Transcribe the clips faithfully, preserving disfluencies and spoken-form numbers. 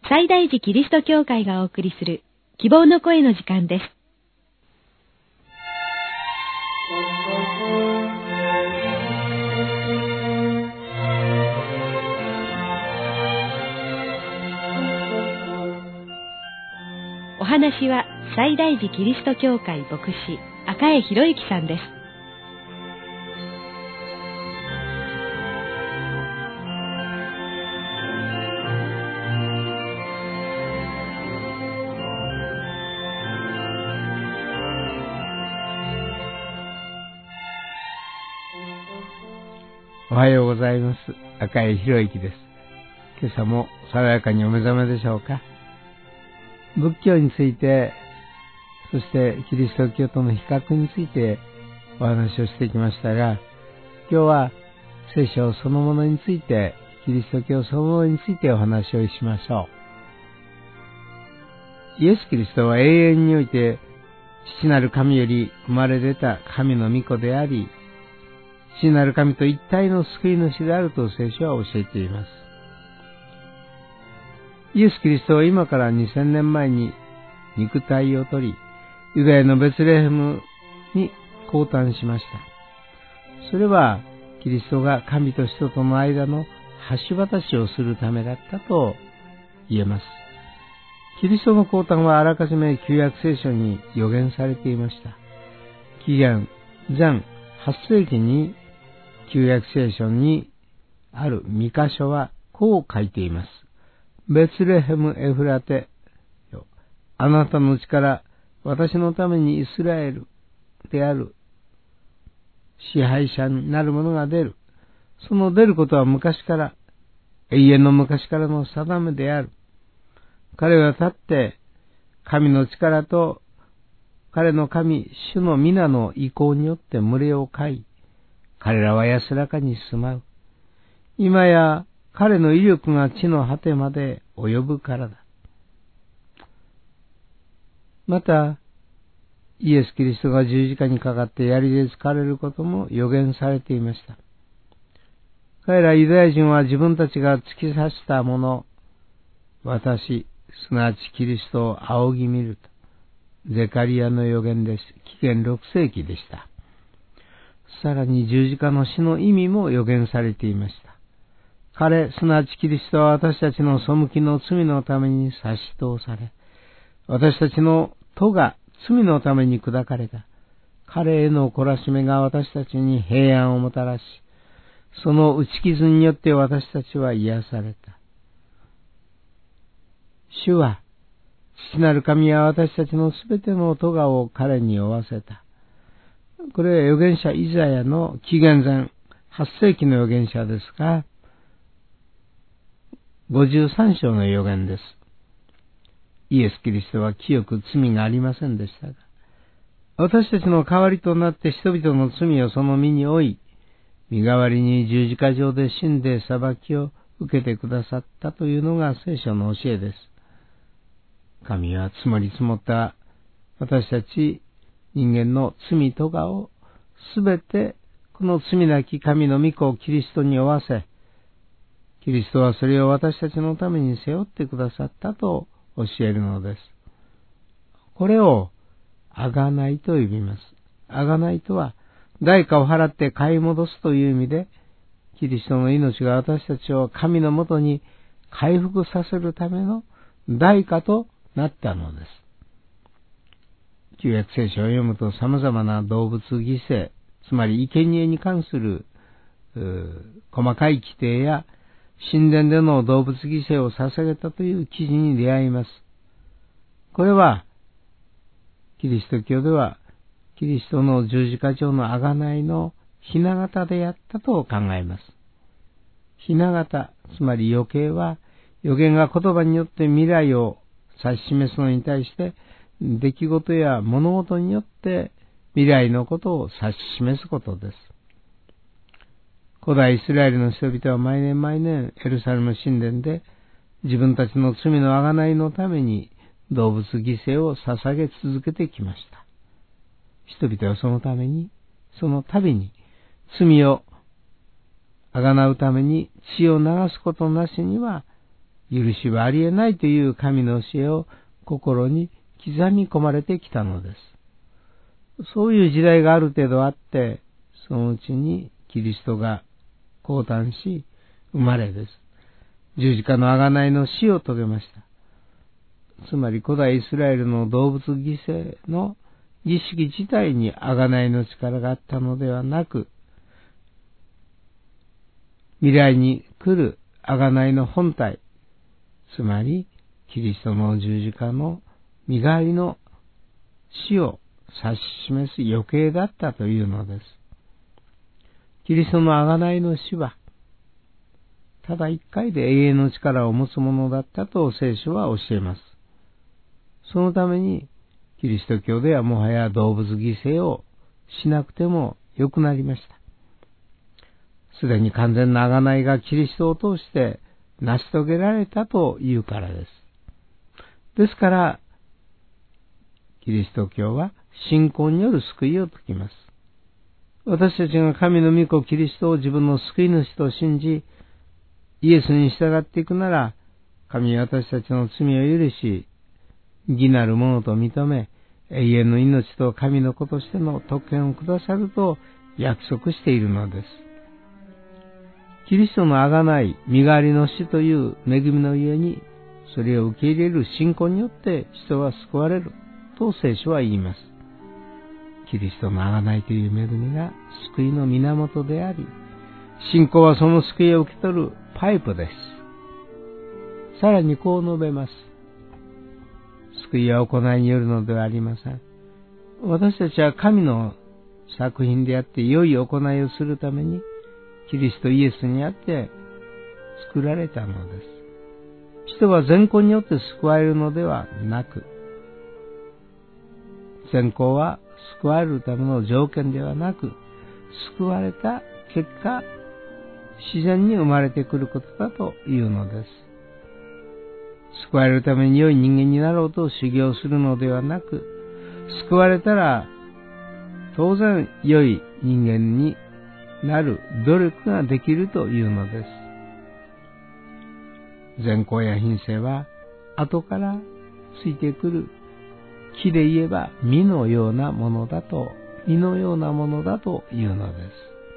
最大寺キリスト教会がお送りする希望の声の時間です。お話は最大寺キリスト教会牧師赤江博之さんです。 おはようございます。赤江博之です。今朝も爽やかにお目覚めでしょうか。仏教について、そしてキリスト教との比較についてお話をしてきましたが、今日は聖書そのものについて、キリスト教そのものについてお話をしましょう。イエス・キリストは永遠において父なる神より生まれ出た神の御子であり、父なる神と一体の救い主であると聖書は教えています。イエス・キリストは今からにせんねんまえに肉体を取り、ユダヤのベツレヘムに降誕しました。それはキリストが神と人との間の橋渡しをするためだったと言えます。キリストの降誕はあらかじめ旧約聖書に予言されていました。紀元前はちせいきに旧約聖書にある御箇所はこう書いています。ベツレヘムエフラテよ、あなたのうちから私のためにイスラエルである支配者になる者が出る。その出ることは昔から、永遠の昔からの定めである。彼は立って神の力と彼の神主の皆の意向によって群れを飼い、彼らは安らかに住まう。今や彼の威力が地の果てまで及ぶからだ。また、イエス・キリストが十字架にかかって槍で突かれることも予言されていました。彼らユダヤ人は自分たちが突き刺したもの、私、すなわちキリストを仰ぎ見ると、ゼカリアの予言です。紀元ろくせいきでした。さらに十字架の死の意味も予言されていました。彼、すなわちキリストは私たちの背きの罪のために差し通され、私たちの咎が罪のために砕かれた。彼への懲らしめが私たちに平安をもたらし、その打ち傷によって私たちは癒された。主は、父なる神は私たちのすべての咎を彼に負わせた。これは預言者イザヤの紀元前はちせいきの預言者ですが、ごじゅうさんしょうの預言です。イエス・キリストは清く罪がありませんでしたが、私たちの代わりとなって人々の罪をその身に負い、身代わりに十字架上で死んで裁きを受けてくださったというのが聖書の教えです。神は積もり積もった私たち人間の罪とがをすべてこの罪なき神の御子をキリストに負わせ、キリストはそれを私たちのために背負ってくださったと教えるのです。これを贖いと呼びます。贖いとは代価を払って買い戻すという意味で、キリストの命が私たちを神のもとに回復させるための代価となったのです。旧約聖書を読むと様々な動物犠牲、つまり生贄に関する細かい規定や神殿での動物犠牲を捧げたという記事に出会います。これはキリスト教ではキリストの十字架上の贖いの雛形であったと考えます。雛形、つまり予見は予言が言葉によって未来を指し示すのに対して、出来事や物事によって未来のことを指し示すことです。古代イスラエルの人々は毎年毎年エルサレム神殿で自分たちの罪の贖いのために動物犠牲を捧げ続けてきました。人々はそのために、その度に罪を贖うために血を流すことなしには許しはありえないという神の教えを心に刻み込まれてきたのです。そういう時代がある程度あって、そのうちにキリストが降誕し、生まれです。十字架の贖いの死を遂げました。つまり古代イスラエルの動物犠牲の儀式自体に贖いの力があったのではなく、未来に来る贖いの本体、つまりキリストの十字架の身代わりの死を指し示す余計だったというのです。キリストの贖いの死は、ただ一回で永遠の力を持つものだったと聖書は教えます。そのために、キリスト教ではもはや動物犠牲をしなくてもよくなりました。すでに完全な贖いがキリストを通して成し遂げられたというからです。ですから、キリスト教は信仰による救いを説きます。私たちが神の御子キリストを自分の救い主と信じ、イエスに従っていくなら、神は私たちの罪を許し、義なるものと認め、永遠の命と神の子としての特権をくださると約束しているのです。キリストの贖い、身代わりの死という恵みのゆえに、それを受け入れる信仰によって人は救われると聖書は言います。キリストの贖いという恵みが救いの源であり、信仰はその救いを受け取るパイプです。さらにこう述べます。救いは行いによるのではありません。私たちは神の作品であって良い行いをするために、キリストイエスにあって作られたのです。人は善行によって救われるのではなく、善行は救われるための条件ではなく、救われた結果、自然に生まれてくることだというのです。救われるために良い人間になろうと修行するのではなく、救われたら当然良い人間になる努力ができるというのです。善行や品性は後からついてくる木で言えば実のようなものだと、実のようなものだというのです。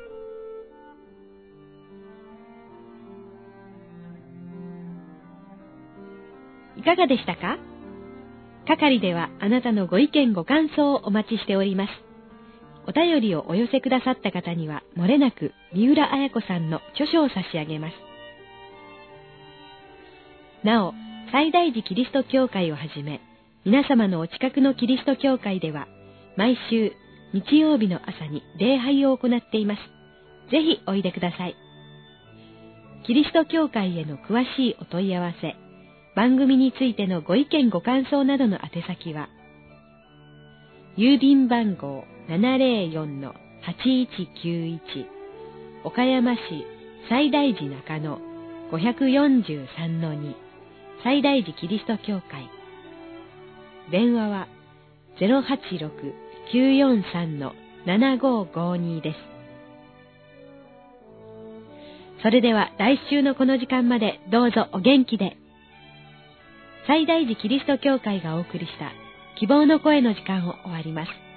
いかがでしたか？係ではあなたのご意見ご感想をお待ちしております。お便りをお寄せくださった方には、もれなく三浦綾子さんの著書を差し上げます。なお、西大寺キリスト教会をはじめ、皆様のお近くのキリスト教会では、毎週日曜日の朝に礼拝を行っています。ぜひおいでください。キリスト教会への詳しいお問い合わせ、番組についてのご意見ご感想などの宛先は、郵便番号 ななぜろよんのはちいちきゅういち 岡山市西大寺中野 ごよんさんのに 西大寺キリスト教会。電話は ゼロはちろく きゅうよんさんのななごごに です。それでは来週のこの時間までどうぞお元気で。西大寺キリスト教会がお送りした希望の声の時間を終わります。